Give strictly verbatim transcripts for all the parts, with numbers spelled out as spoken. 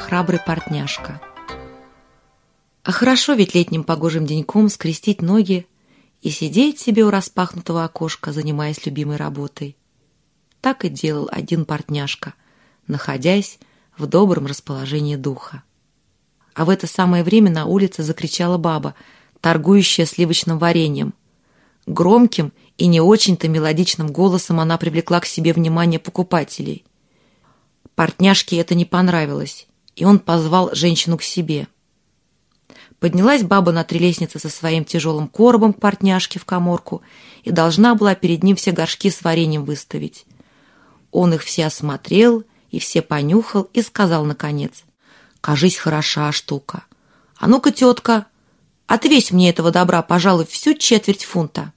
храбрый портняжка. А хорошо ведь летним погожим деньком скрестить ноги и сидеть себе у распахнутого окошка, занимаясь любимой работой. Так и делал один портняжка, находясь в добром расположении духа. А в это самое время на улице закричала баба, торгующая сливочным вареньем. Громким и не очень-то мелодичным голосом она привлекла к себе внимание покупателей. Портняжке это не понравилось, и он позвал женщину к себе. Поднялась баба на три лестницы со своим тяжелым коробом к портняжке в каморку и должна была перед ним все горшки с вареньем выставить. Он их все осмотрел и все понюхал и сказал наконец: «Кажись, хороша штука. А ну-ка, тетка, отвесь мне этого добра, пожалуй, всю четверть фунта».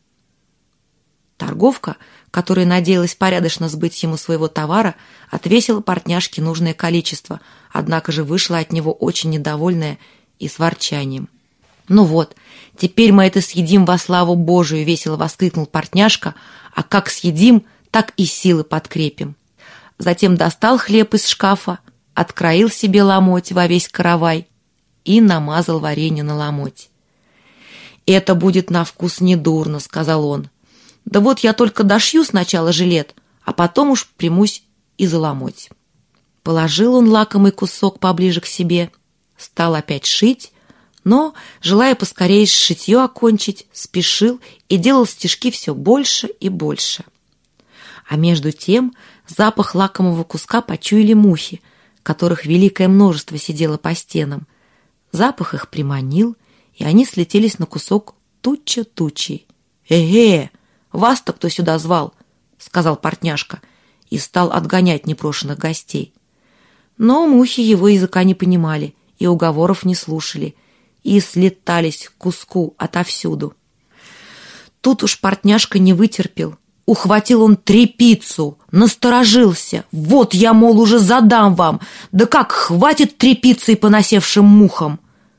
Торговка, которая надеялась порядочно сбыть ему своего товара, отвесила портняжке нужное количество, однако же вышла от него очень недовольная и с ворчанием. «Ну вот, теперь мы это съедим во славу Божию!» — весело воскликнул портняжка. «А как съедим, так и силы подкрепим». Затем достал хлеб из шкафа, откроил себе ломоть во весь каравай и намазал варенье на ломоть. «Это будет на вкус недурно», — сказал он. «Да вот я только дошью сначала жилет, а потом уж примусь и за ломоть». Положил он лакомый кусок поближе к себе, стал опять шить, но, желая поскорее шитье окончить, спешил и делал стежки все больше и больше. А между тем запах лакомого куска почуяли мухи, которых великое множество сидело по стенам. Запах их приманил, и они слетелись на кусок туча тучей. «Эге, вас-то кто сюда звал?» — сказал портняжка и стал отгонять непрошенных гостей. Но мухи его языка не понимали и уговоров не слушали, и слетались к куску отовсюду. Тут уж портняжка не вытерпел. Ухватил он тряпицу, насторожился. «Вот я, мол, уже задам вам! Да как хватит тряпицей по насевшим мухам!»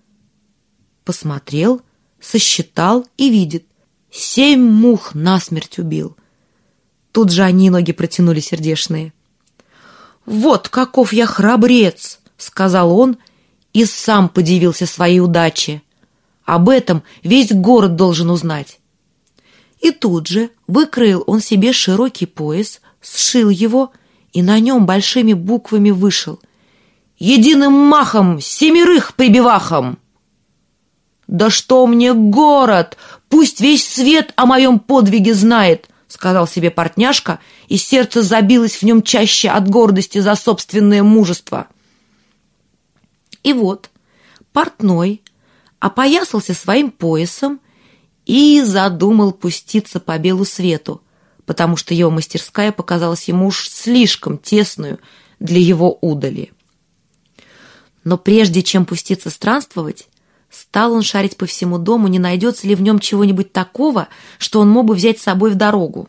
Посмотрел, сосчитал и видит. Семь мух насмерть убил. Тут же они ноги протянули сердешные. «Вот каков я храбрец!» — сказал он и сам подивился своей удаче. Об этом весь город должен узнать. И тут же выкроил он себе широкий пояс, сшил его и на нем большими буквами вышел: «Единым махом семерых прибивахом!» «Да что мне город! Пусть весь свет о моем подвиге знает!» — сказал себе портняжка, и сердце забилось в нем чаще от гордости за собственное мужество. И вот портной опоясался своим поясом и задумал пуститься по белу свету, потому что его мастерская показалась ему уж слишком тесную для его удали. Но прежде чем пуститься странствовать, стал он шарить по всему дому, не найдется ли в нем чего-нибудь такого, что он мог бы взять с собой в дорогу.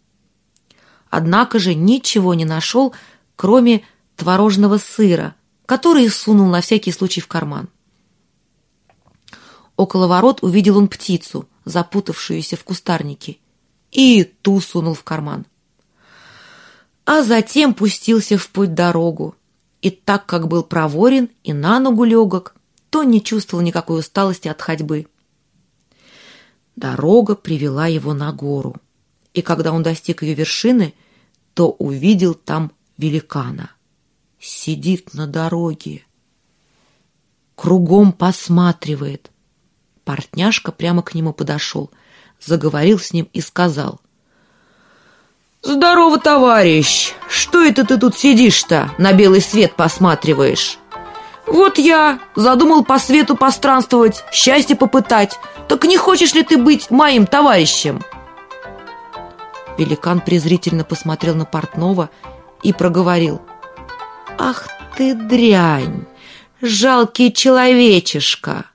Однако же ничего не нашел, кроме творожного сыра, который сунул на всякий случай в карман. Около ворот увидел он птицу, запутавшуюся в кустарнике, и ту сунул в карман. А затем пустился в путь-дорогу, и так как был проворен и на ногу легок, то не чувствовал никакой усталости от ходьбы. Дорога привела его на гору, и когда он достиг ее вершины, то увидел там великана. Сидит на дороге, кругом посматривает. Портняжка прямо к нему подошел, заговорил с ним и сказал: «Здорово, товарищ! Что это ты тут сидишь-то, на белый свет посматриваешь?» «Вот я задумал по свету постранствовать, счастье попытать. Так не хочешь ли ты быть моим товарищем?» Великан презрительно посмотрел на портного и проговорил: «Ах ты дрянь, жалкий человечишка!»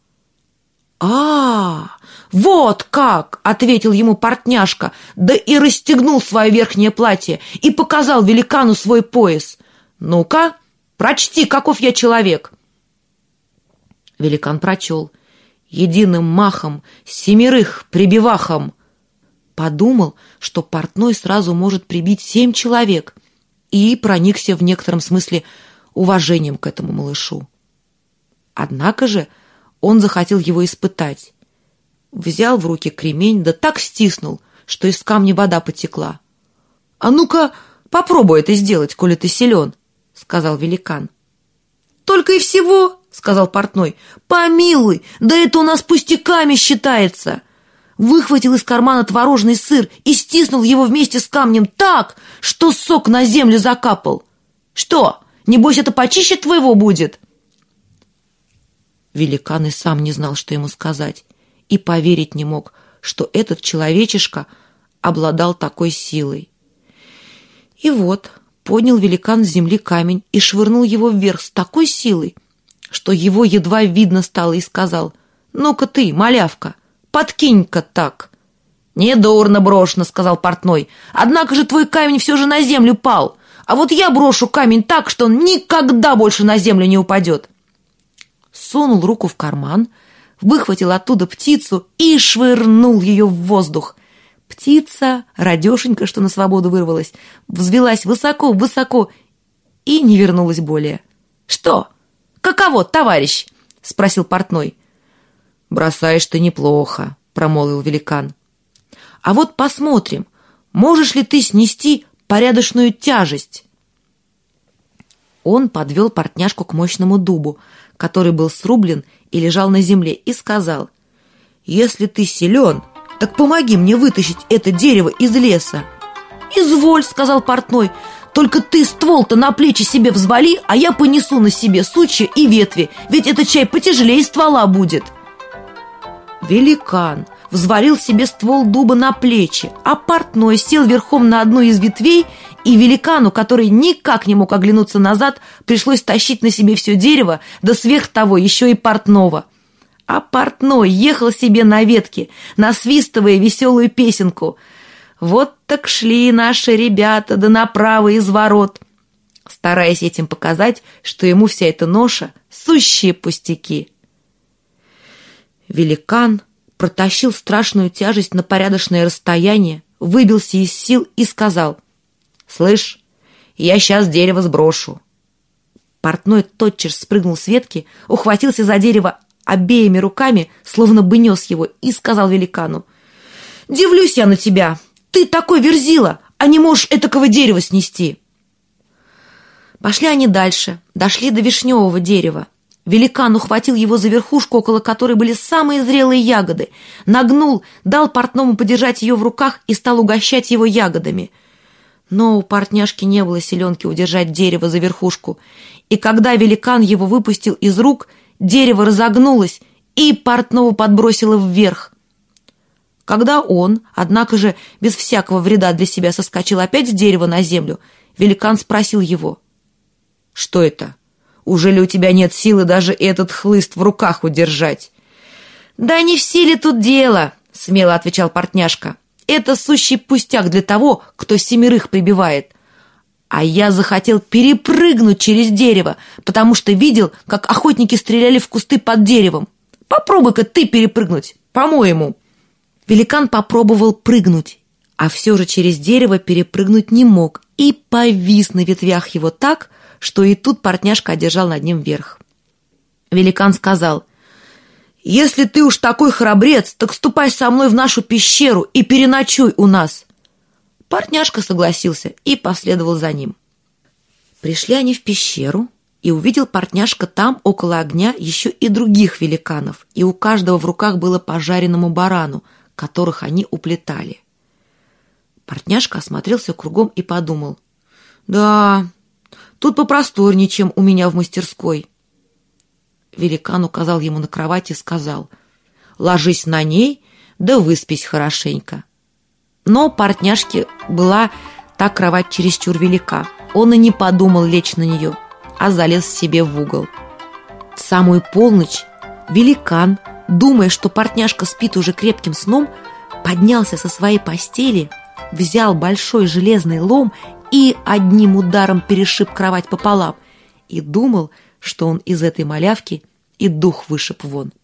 «А, вот как!» — ответил ему портняжка, да и расстегнул свое верхнее платье и показал великану свой пояс. «Ну-ка, прочти, каков я человек!» Великан прочел: «Единым махом семерых прибивахом». Подумал, что портной сразу может прибить семь человек, и проникся в некотором смысле уважением к этому малышу. Однако же он захотел его испытать. Взял в руки кремень, да так стиснул, что из камня вода потекла. «А ну-ка, попробуй это сделать, коли ты силен», — сказал великан. «Только и всего», — сказал портной. «Помилуй, да это у нас пустяками считается». Выхватил из кармана творожный сыр и стиснул его вместе с камнем так, что сок на землю закапал. «Что, небось, это почище твоего будет?» Великан и сам не знал, что ему сказать, и поверить не мог, что этот человечишка обладал такой силой. И вот поднял великан с земли камень и швырнул его вверх с такой силой, что его едва видно стало, и сказал: «Ну-ка ты, малявка, подкинь-ка так». «Недурно брошено», — сказал портной. «Однако же твой камень все же на землю пал, а вот я брошу камень так, что он никогда больше на землю не упадет». Сунул руку в карман, выхватил оттуда птицу и швырнул ее в воздух. Птица, радешенька, что на свободу вырвалась, взвелась высоко-высоко и не вернулась более. «Что? Каково, товарищ?» — спросил портной. «Бросаешь ты неплохо», — промолвил великан. «А вот посмотрим, можешь ли ты снести порядочную тяжесть». Он подвел портняшку к мощному дубу, который был срублен и лежал на земле, и сказал: «Если ты силен, так помоги мне вытащить это дерево из леса». «Изволь», — сказал портной, — «только ты ствол-то на плечи себе взвали, а я понесу на себе сучья и ветви, ведь этот чай потяжелее ствола будет». Великан взвалил себе ствол дуба на плечи, а портной сел верхом на одну из ветвей, и великану, который никак не мог оглянуться назад, пришлось тащить на себе все дерево, да сверх того еще и портного. А портной ехал себе на ветке, насвистывая веселую песенку: «Вот так шли наши ребята, да направо из ворот», стараясь этим показать, что ему вся эта ноша — сущие пустяки. Великан протащил страшную тяжесть на порядочное расстояние, выбился из сил и сказал: «Слышь, я сейчас дерево сброшу». Портной тотчас спрыгнул с ветки, ухватился за дерево обеими руками, словно бы нес его, и сказал великану: «Дивлюсь я на тебя, ты такой верзила, а не можешь этакого дерева снести». Пошли они дальше, дошли до вишневого дерева. Великан ухватил его за верхушку, около которой были самые зрелые ягоды, нагнул, дал портному подержать ее в руках и стал угощать его ягодами. Но у портняшки не было силенки удержать дерево за верхушку, и когда великан его выпустил из рук, дерево разогнулось и портного подбросило вверх. Когда он, однако же, без всякого вреда для себя соскочил опять с дерева на землю, великан спросил его: «Что это? Ужели у тебя нет силы даже этот хлыст в руках удержать?» «Да не в силе тут дело», — смело отвечал портняшка. «Это сущий пустяк для того, кто семерых прибивает. А я захотел перепрыгнуть через дерево, потому что видел, как охотники стреляли в кусты под деревом. Попробуй-ка ты перепрыгнуть, по-моему». Великан попробовал прыгнуть, а все же через дерево перепрыгнуть не мог и повис на ветвях его так, что и тут портняшка одержал над ним верх. Великан сказал: «Если ты уж такой храбрец, так ступай со мной в нашу пещеру и переночуй у нас». Портняшка согласился и последовал за ним. Пришли они в пещеру, и увидел портняшка там, около огня, еще и других великанов, и у каждого в руках было по жареному барану, которых они уплетали. Портняшка осмотрелся кругом и подумал: «Да, тут попросторнее, чем у меня в мастерской». Великан указал ему на кровать и сказал: «Ложись на ней, да выспись хорошенько». Но портняшке была та кровать чересчур велика. Он и не подумал лечь на нее, а залез себе в угол. В самую полночь великан, думая, что портняшка спит уже крепким сном, поднялся со своей постели, взял большой железный лом и одним ударом перешиб кровать пополам, и думал, что он из этой малявки и дух вышиб вон.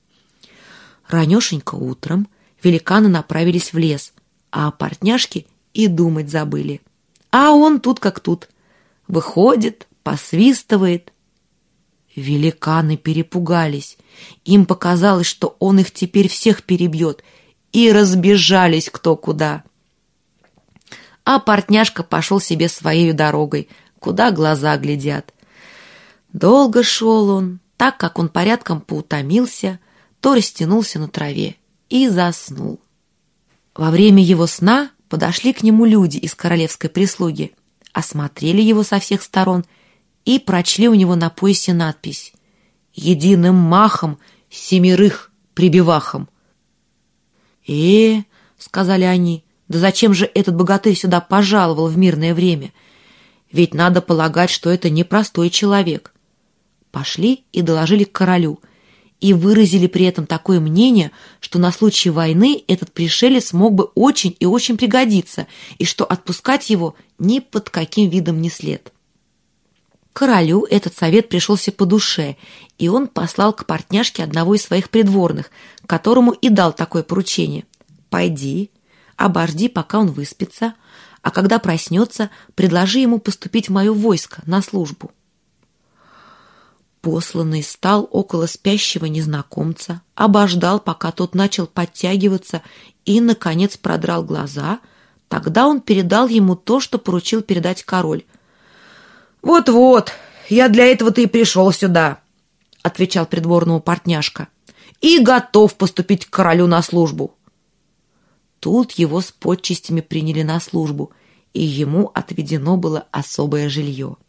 Ранешенько утром великаны направились в лес, а о портняшке и думать забыли. А он тут как тут. Выходит, посвистывает. Великаны перепугались. Им показалось, что он их теперь всех перебьет, и разбежались кто куда. А портняшка пошел себе своей дорогой, куда глаза глядят. Долго шел он, так как он порядком поутомился, то растянулся на траве и заснул. Во время его сна подошли к нему люди из королевской прислуги, осмотрели его со всех сторон и прочли у него на поясе надпись: «Единым махом семерых прибивахом». «Э, — сказали они, — да зачем же этот богатырь сюда пожаловал в мирное время? Ведь надо полагать, что это непростой человек». Пошли и доложили к королю, и выразили при этом такое мнение, что на случай войны этот пришелец мог бы очень и очень пригодиться, и что отпускать его ни под каким видом не след. Королю этот совет пришелся по душе, и он послал к портняшке одного из своих придворных, которому и дал такое поручение: «Пойди, обожди, пока он выспится, а когда проснется, предложи ему поступить в мое войско на службу». Посланный стал около спящего незнакомца, обождал, пока тот начал подтягиваться, и, наконец, продрал глаза. Тогда он передал ему то, что поручил передать король. «Вот-вот, я для этого-то и пришел сюда», — отвечал придворному портняшка, «и готов поступить к королю на службу». Тут его с почестями приняли на службу, и ему отведено было особое жилье.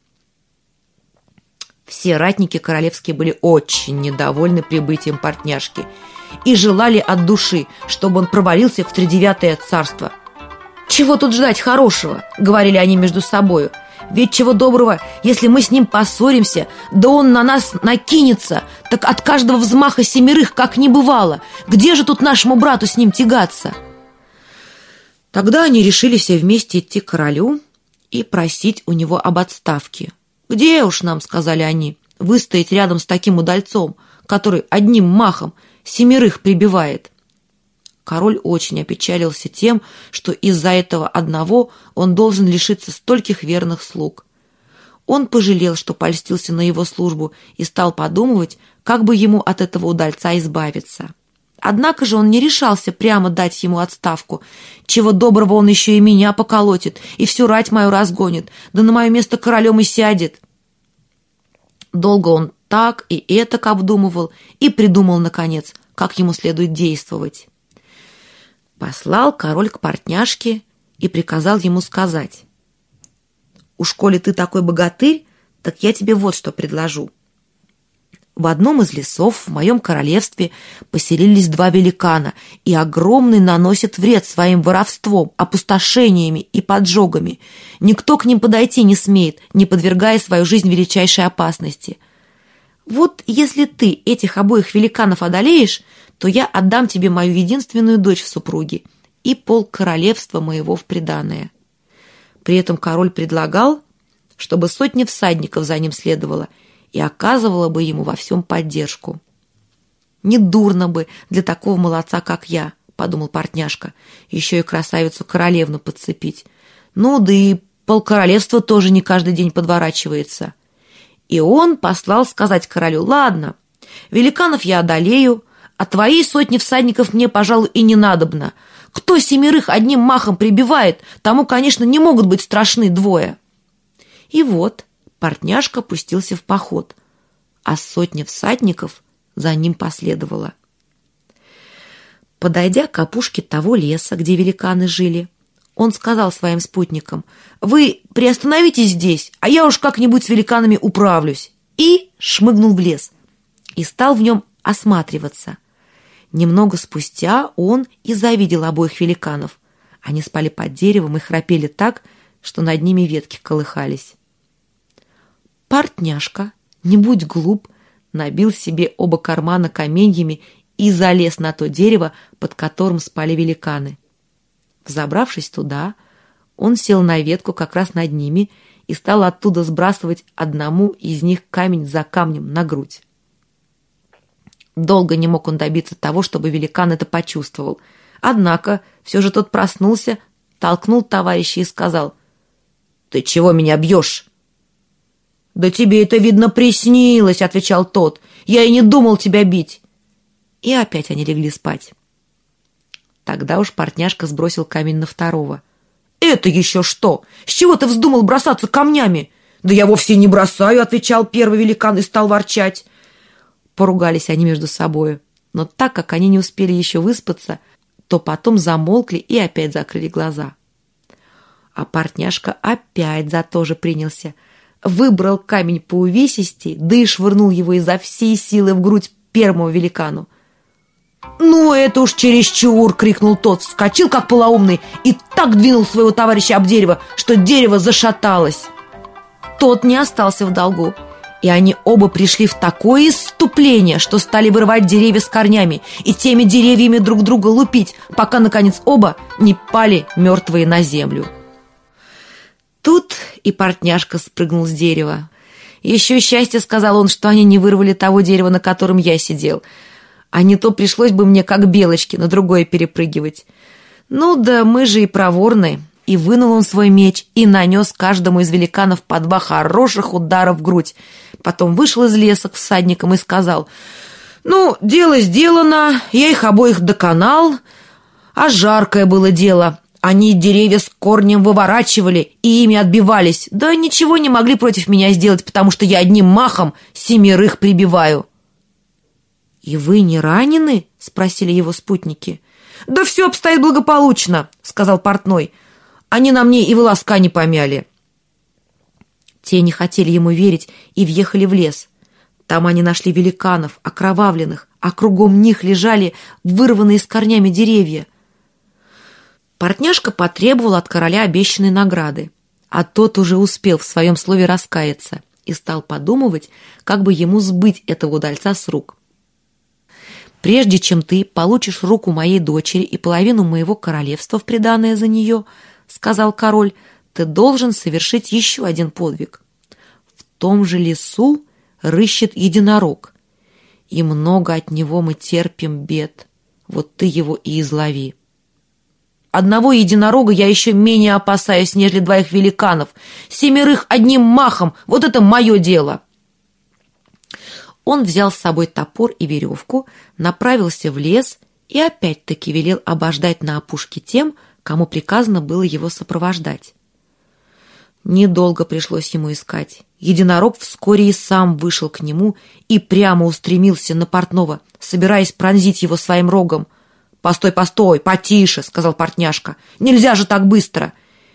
Все ратники королевские были очень недовольны прибытием портняшки и желали от души, чтобы он провалился в тридевятое царство. «Чего тут ждать хорошего?» — говорили они между собою. «Ведь чего доброго, если мы с ним поссоримся, да он на нас накинется, так от каждого взмаха семерых как не бывало. Где же тут нашему брату с ним тягаться?» Тогда они решили все вместе идти к королю и просить у него об отставке. «Где уж нам, — сказали они, — выстоять рядом с таким удальцом, который одним махом семерых прибивает?» Король очень опечалился тем, что из-за этого одного он должен лишиться стольких верных слуг. Он пожалел, что польстился на его службу, и стал подумывать, как бы ему от этого удальца избавиться. Однако же он не решался прямо дать ему отставку. Чего доброго, он еще и меня поколотит, и всю рать мою разгонит, да на мое место королем и сядет. Долго он так и этак обдумывал и придумал, наконец, как ему следует действовать. Послал король к портняшке и приказал ему сказать: «Уж коли ты такой богатырь, так я тебе вот что предложу. В одном из лесов в моем королевстве поселились два великана, и огромный наносит вред своим воровством, опустошениями и поджогами. Никто к ним подойти не смеет, не подвергая свою жизнь величайшей опасности. Вот если ты этих обоих великанов одолеешь, то я отдам тебе мою единственную дочь в супруги и пол королевства моего в приданое». При этом король предлагал, чтобы сотня всадников за ним следовала и оказывала бы ему во всем поддержку. «Недурно бы для такого молодца, как я, — подумал портняшка, — еще и красавицу-королевну подцепить. Ну, да и полкоролевства тоже не каждый день подворачивается». И он послал сказать королю: «Ладно, великанов я одолею, а твоей сотни всадников мне, пожалуй, и не надобно. Кто семерых одним махом прибивает, тому, конечно, не могут быть страшны двое». И вот портняшка пустился в поход, а сотня всадников за ним последовала. Подойдя к опушке того леса, где великаны жили, он сказал своим спутникам: «Вы приостановитесь здесь, а я уж как-нибудь с великанами управлюсь», и шмыгнул в лес и стал в нем осматриваться. Немного спустя он и завидел обоих великанов. Они спали под деревом и храпели так, что над ними ветки колыхались. Портняшка, не будь глуп, набил себе оба кармана каменьями и залез на то дерево, под которым спали великаны. Взобравшись туда, он сел на ветку как раз над ними и стал оттуда сбрасывать одному из них камень за камнем на грудь. Долго не мог он добиться того, чтобы великан это почувствовал. Однако все же тот проснулся, толкнул товарища и сказал: «Ты чего меня бьешь?» «Да тебе это, видно, приснилось», — отвечал тот. «Я и не думал тебя бить». И опять они легли спать. Тогда уж партняшка сбросил камень на второго. «Это еще что? С чего ты вздумал бросаться камнями?» «Да я вовсе не бросаю», — отвечал первый великан и стал ворчать. Поругались они между собою, но так как они не успели еще выспаться, то потом замолкли и опять закрыли глаза. А партняшка опять за то же принялся. Выбрал камень по увесистей, да и швырнул его изо всей силы в грудь первому великану. «Ну, это уж чересчур!» — крикнул тот, вскочил как полоумный и так двинул своего товарища об дерево, что дерево зашаталось. Тот не остался в долгу, и они оба пришли в такое исступление, что стали вырывать деревья с корнями и теми деревьями друг друга лупить, пока, наконец, оба не пали мертвые на землю. Тут и партняшка спрыгнул с дерева. «Еще счастье, — сказал он, — что они не вырвали того дерева, на котором я сидел, а не то пришлось бы мне, как белочки, на другое перепрыгивать. Ну да мы же и проворны». И вынул он свой меч и нанес каждому из великанов по два хороших удара в грудь. Потом вышел из леса к всадникам и сказал: «Ну, дело сделано, я их обоих доконал, а жаркое было дело. Они деревья с корнем выворачивали и ими отбивались, да ничего не могли против меня сделать, потому что я одним махом семерых прибиваю». «И вы не ранены?» — спросили его спутники. «Да все обстоит благополучно», — сказал портной. «Они на мне и волоска не помяли». Те не хотели ему верить и въехали в лес. Там они нашли великанов, окровавленных, а кругом них лежали вырванные с корнями деревья. Партняшка потребовал от короля обещанной награды, а тот уже успел в своем слове раскаяться и стал подумывать, как бы ему сбыть этого удальца с рук. «Прежде чем ты получишь руку моей дочери и половину моего королевства в приданое за нее, — сказал король, — ты должен совершить еще один подвиг. В том же лесу рыщет единорог, и много от него мы терпим бед. Вот ты его и излови». «Одного единорога я еще менее опасаюсь, нежели двоих великанов. Семерых одним махом, вот это мое дело». Он взял с собой топор и веревку, направился в лес и опять-таки велел обождать на опушке тем, кому приказано было его сопровождать. Недолго пришлось ему искать. Единорог вскоре и сам вышел к нему и прямо устремился на портного, собираясь пронзить его своим рогом. «Постой, постой, потише!» — сказал партняшка. «Нельзя же так быстро!»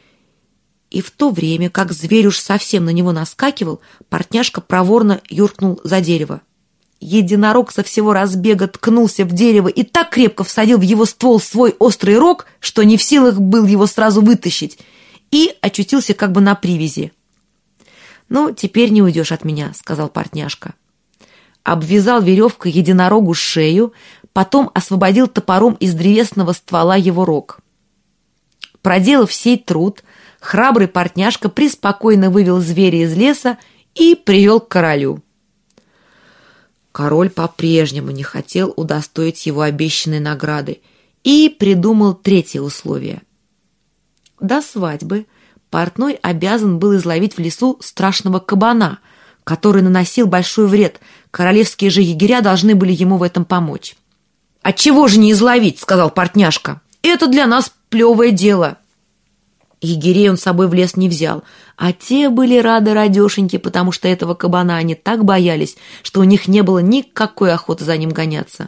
И в то время, как зверь уж совсем на него наскакивал, партняшка проворно юркнул за дерево. Единорог со всего разбега ткнулся в дерево и так крепко всадил в его ствол свой острый рог, что не в силах был его сразу вытащить, и очутился как бы на привязи. «Ну, теперь не уйдешь от меня», — сказал партняшка. Обвязал веревкой единорогу шею, потом освободил топором из древесного ствола его рог. Проделав сей труд, храбрый партняшка преспокойно вывел зверя из леса и привел к королю. Король по-прежнему не хотел удостоить его обещанной награды и придумал третье условие. До свадьбы портной обязан был изловить в лесу страшного кабана, который наносил большой вред. Королевские же егеря должны были ему в этом помочь. «Отчего же не изловить?» — сказал партняшка. «Это для нас плевое дело». Егерей он с собой в лес не взял, а те были рады радешеньки, потому что этого кабана они так боялись, что у них не было никакой охоты за ним гоняться.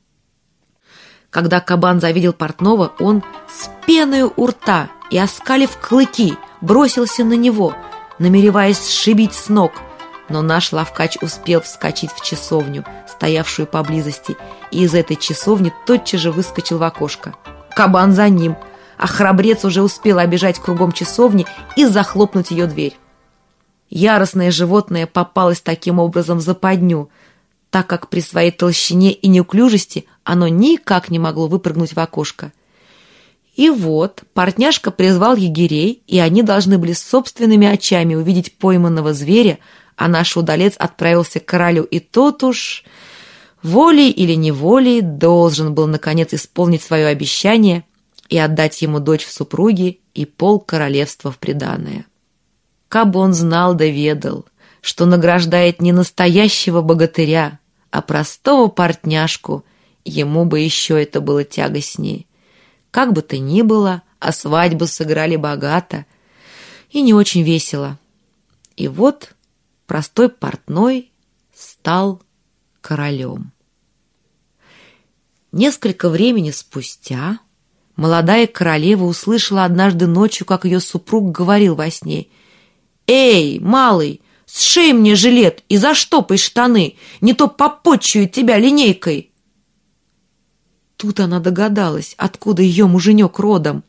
Когда кабан завидел портного, он с пеною у рта и, оскалив клыки, бросился на него, намереваясь сшибить с ног. Но наш ловкач успел вскочить в часовню, стоявшую поблизости, и из этой часовни тотчас же выскочил в окошко. Кабан за ним, а храбрец уже успел обежать кругом часовни и захлопнуть ее дверь. Яростное животное попалось таким образом в западню, так как при своей толщине и неуклюжести оно никак не могло выпрыгнуть в окошко. И вот партняшка призвал егерей, и они должны были собственными очами увидеть пойманного зверя, а наш удалец отправился к королю, и тот уж волей или неволей должен был, наконец, исполнить свое обещание и отдать ему дочь в супруги и пол королевства в приданое. Кабы он знал да ведал, что награждает не настоящего богатыря, а простого портняшку, ему бы еще это было тягостнее. Как бы то ни было, а свадьбу сыграли богато и не очень весело. И вот простой портной стал королем. Несколько времени спустя молодая королева услышала однажды ночью, как ее супруг говорил во сне: «Эй, малый, сшей мне жилет и заштопай штаны, не то попотчую тебя линейкой». Тут она догадалась, откуда ее муженек родом.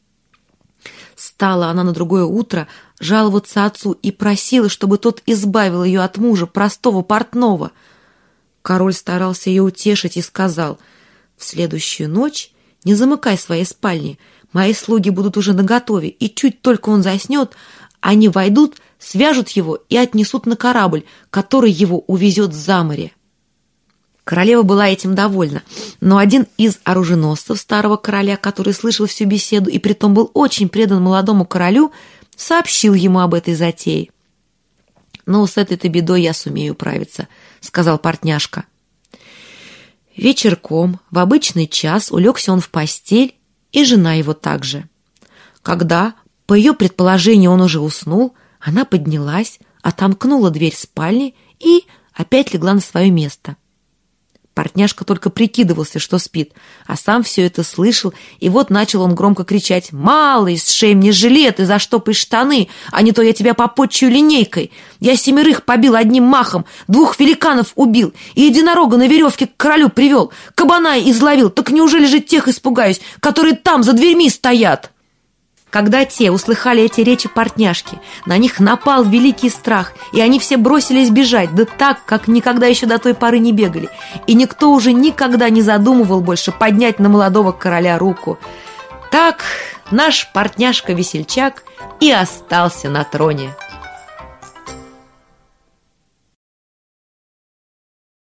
Стала она на другое утро жаловаться отцу и просила, чтобы тот избавил ее от мужа, простого портного. Король старался ее утешить и сказал: «В следующую ночь не замыкай своей спальни, мои слуги будут уже наготове, и чуть только он заснет, они войдут, свяжут его и отнесут на корабль, который его увезет за море». Королева была этим довольна, но один из оруженосцев старого короля, который слышал всю беседу и притом был очень предан молодому королю, сообщил ему об этой затее. «Ну, с этой-то бедой я сумею управиться», — сказал портняшка. Вечерком в обычный час улегся он в постель, и жена его также. Когда, по ее предположению, он уже уснул, она поднялась, отомкнула дверь спальни и опять легла на свое место. Портняшка только прикидывался, что спит, а сам все это слышал, и вот начал он громко кричать: «Малый, сшей мне жилет и заштопай штаны, а не то я тебя попотчую линейкой. Я семерых побил одним махом, двух великанов убил и единорога на веревке к королю привел, кабана изловил, так неужели же тех испугаюсь, которые там за дверьми стоят?» Когда те услыхали эти речи портняшки, на них напал великий страх, и они все бросились бежать, да так, как никогда еще до той поры не бегали, и никто уже никогда не задумывал больше поднять на молодого короля руку. Так наш портняшка-весельчак и остался на троне.